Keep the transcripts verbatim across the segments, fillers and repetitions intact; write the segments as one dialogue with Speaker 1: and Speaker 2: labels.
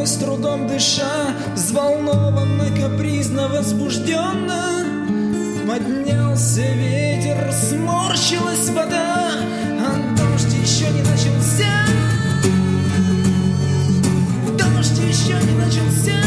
Speaker 1: с трудом дыша, взволнованно, капризно, возбужденно. Поднялся ветер, сморщилась вода, а дождь еще не начался. Дождь еще не начался.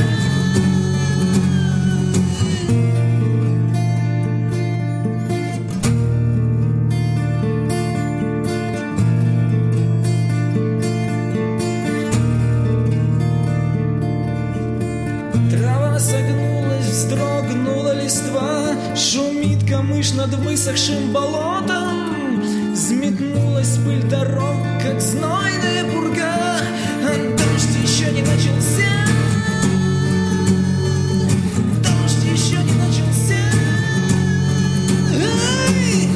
Speaker 1: Трава согнулась, вздрогнула листва, шумит камыш над высохшим болотом. Взметнулась пыль дорог, как знойная пурга, а дождь еще не начался. Дождь еще не начался. Ай!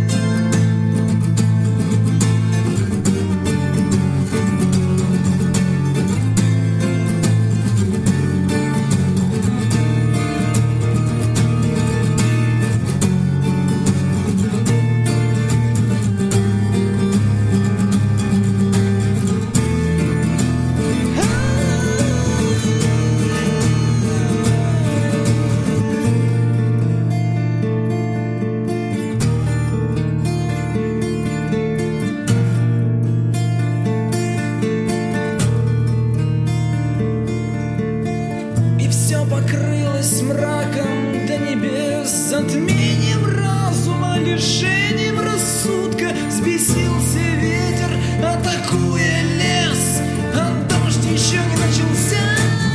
Speaker 1: Покрылась мраком до небес, затмением разума, лишением рассудка. Взбесился ветер, атакуя лес, а дождь еще не начался.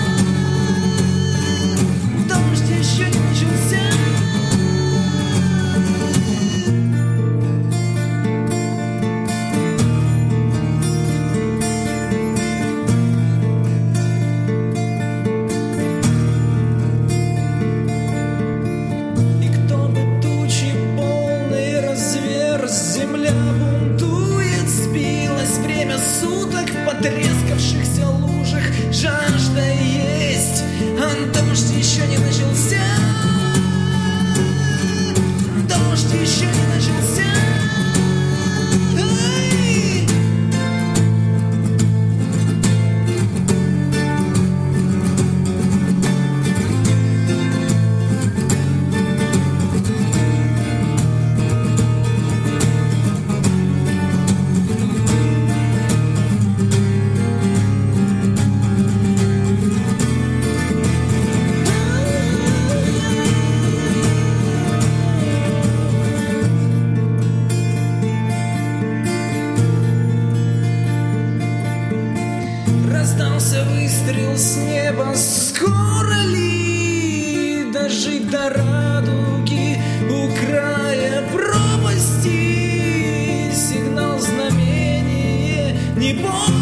Speaker 1: Дождь еще не начался. Земля бунтует, сбилось время суток в потрескавшихся лужах. Жажда есть, а дождь еще не начался. Дождь еще не начался. Ай! Раздался выстрел с неба, скоро ли дожить до радуги у края пропасти? Сигнал, знамение, не помню.